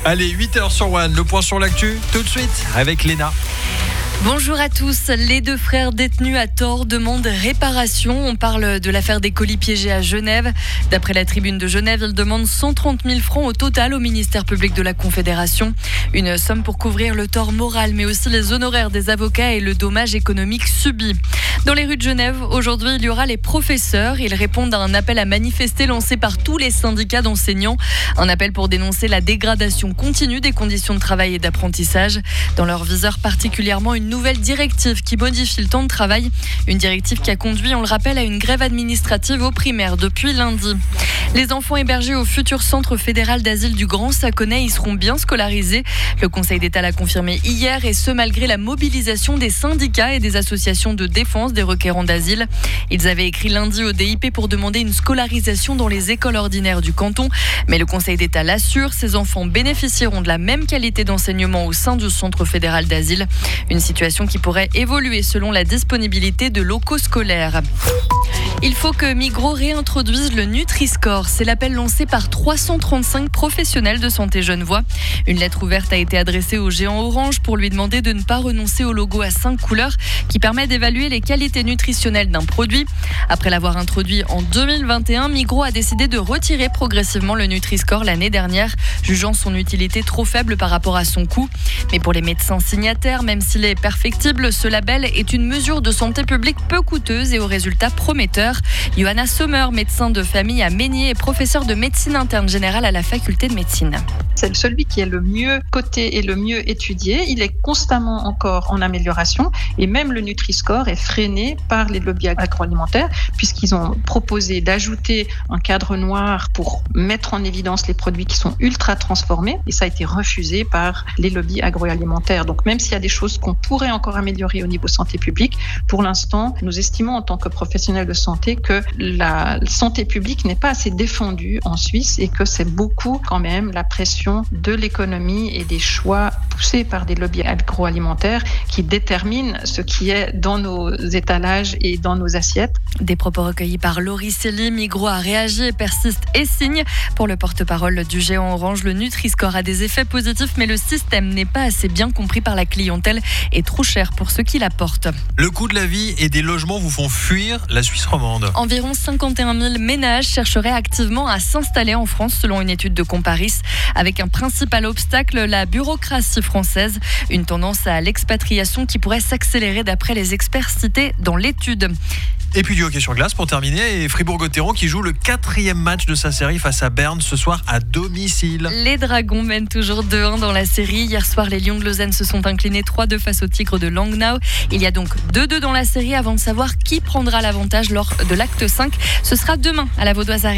Allez, 8h sur One, le point sur l'actu, tout de suite avec Léna. Bonjour à tous. Les deux frères détenus à tort demandent réparation. On parle de l'affaire des colis piégés à Genève. D'après la Tribune de Genève, ils demandent 130 000 francs au total au ministère public de la Confédération. Une somme pour couvrir le tort moral, mais aussi les honoraires des avocats et le dommage économique subi. Dans les rues de Genève, aujourd'hui, il y aura les professeurs. Ils répondent à un appel à manifester lancé par tous les syndicats d'enseignants. Un appel pour dénoncer la dégradation continue des conditions de travail et d'apprentissage. Dans leur viseur particulièrement une nouvelle directive qui modifie le temps de travail. Une directive qui a conduit, on le rappelle, à une grève administrative aux primaires depuis lundi. Les enfants hébergés au futur centre fédéral d'asile du Grand Saconnet y seront bien scolarisés. Le Conseil d'État l'a confirmé hier et ce malgré la mobilisation des syndicats et des associations de défense des requérants d'asile. Ils avaient écrit lundi au DIP pour demander une scolarisation dans les écoles ordinaires du canton. Mais le Conseil d'État l'assure, ces enfants bénéficieront de la même qualité d'enseignement au sein du centre fédéral d'asile. Une situation qui pourrait évoluer selon la disponibilité de locaux scolaires. Il faut que Migros réintroduise le Nutri-Score. C'est l'appel lancé par 335 professionnels de santé genevois. Une lettre ouverte a été adressée au géant Orange pour lui demander de ne pas renoncer au logo à 5 couleurs qui permet d'évaluer les qualités nutritionnelles d'un produit. Après l'avoir introduit en 2021, Migros a décidé de retirer progressivement le Nutri-Score l'année dernière, jugeant son utilité trop faible par rapport à son coût. Mais pour les médecins signataires, même s'il est perfectible, ce label est une mesure de santé publique peu coûteuse et aux résultats prometteurs. Johanna Sommer, médecin de famille à Meignier et professeur de médecine interne générale à la faculté de médecine. C'est celui qui est le mieux coté et le mieux étudié. Il est constamment encore en amélioration et même le Nutri-Score est freiné par les lobbies agroalimentaires puisqu'ils ont proposé d'ajouter un cadre noir pour mettre en évidence les produits qui sont ultra transformés et ça a été refusé par les lobbies agroalimentaires. Donc même s'il y a des choses qu'on pourrait encore améliorer au niveau santé publique, pour l'instant, nous estimons en tant que professionnels de santé que la santé publique n'est pas assez défendue en Suisse et que c'est beaucoup quand même la pression de l'économie et des choix poussés par des lobbies agroalimentaires qui déterminent ce qui est dans nos étalages et dans nos assiettes. Des propos recueillis par Laurie Célie. Migros a réagi et persiste et signe. Pour le porte-parole du géant Orange, le Nutri-Score a des effets positifs, mais le système n'est pas assez bien compris par la clientèle et trop cher pour ceux qui la portent. Le coût de la vie et des logements vous font fuir la Suisse romande. Environ 51 000 ménages chercheraient activement à s'installer en France selon une étude de Comparis. Avec un principal obstacle, la bureaucratie française. Une tendance à l'expatriation qui pourrait s'accélérer d'après les experts cités dans l'étude. Et puis du hockey sur glace pour terminer, et Fribourg-Gotteron qui joue le 4e match de sa série face à Berne ce soir à domicile. Les Dragons mènent toujours 2-1 dans la série. Hier soir, les Lions de Lausanne se sont inclinés 3-2 face aux Tigres de Langnau. Il y a donc 2-2 dans la série avant de savoir qui prendra l'avantage lors de l'acte 5. Ce sera demain à la Vaudoise Arena.